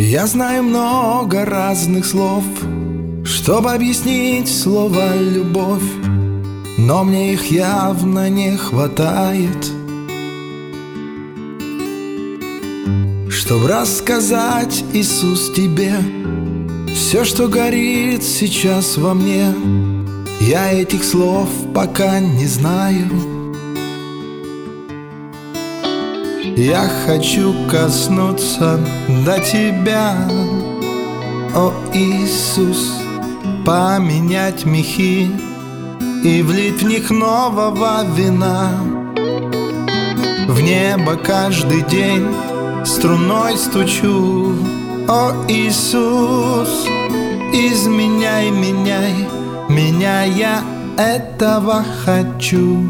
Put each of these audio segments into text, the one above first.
Я знаю много разных слов, чтобы объяснить слово «любовь», но мне их явно не хватает, чтобы рассказать, Иисус, тебе все, что горит сейчас во мне. Я этих слов пока не знаю. Я хочу коснуться до тебя, о Иисус, поменять мехи и влить в них нового вина. В небо каждый день струной стучу, о Иисус, изменяй, меняй меня, я этого хочу.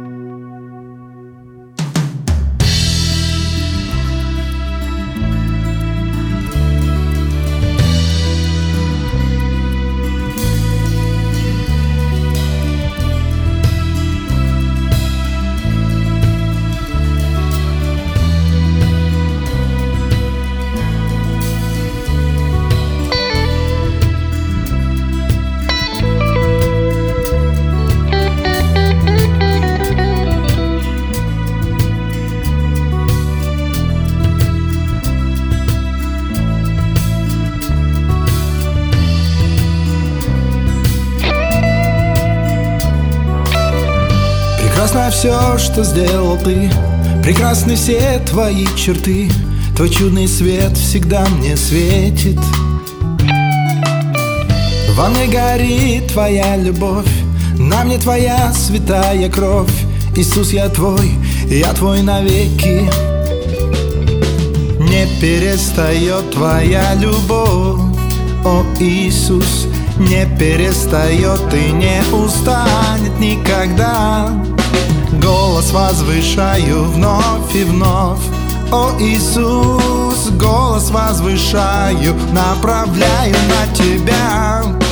Прекрасно все, что сделал ты, прекрасны все твои черты. Твой чудный свет всегда мне светит. Во мне горит твоя любовь, на мне твоя святая кровь. Иисус, я твой навеки. Не перестает твоя любовь, о Иисус, не перестает и не устанет никогда. Голос возвышаю вновь и вновь, о Иисус, голос возвышаю, направляю на тебя.